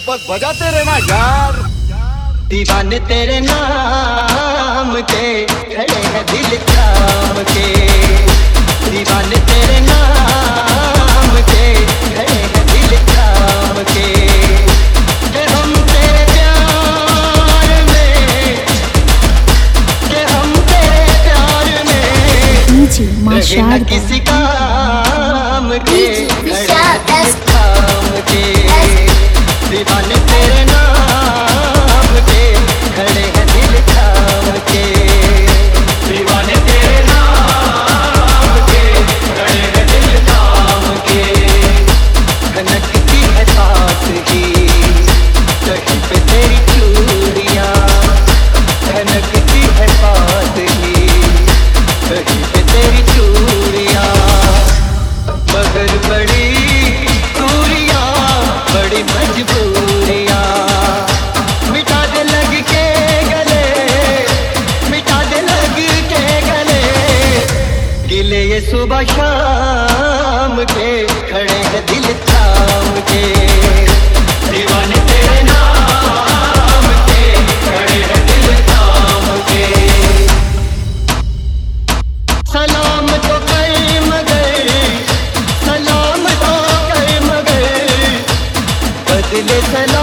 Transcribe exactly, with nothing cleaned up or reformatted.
बस बजाते रहना यार। दीवाने तेरे नाम के खड़े हैं दिल थाम के, दीवाने तेरे नाम के खड़े हैं दिल थाम के। कि हम तेरे प्यार में, कि हम तेरे प्यार में रहे न किसी काम के, खड़े हैं दिल थाम के। दीवाने तेरे नाम के खड़े हैं दिल थाम के, दीवाने तेरे नाम के खड़े हैं दिल थाम के। खनकती है सांस ही कहीं पे तेरी चूड़ियां, खनकती है सांस ही कहीं पे तेरी चूड़ियां। मगर बड़ी दूरियां, बड़ी मजबूरियां, मिटा दे लग के गले, मिटा दे लग के गले। गिले ये सुबह शाम के खड़े हैं दिल थाम के, दीवाने तेरे नाम के खड़े हैं दिल थाम के। सलाम तो कर मगर, सलाम तो कर मगर बदले सलाम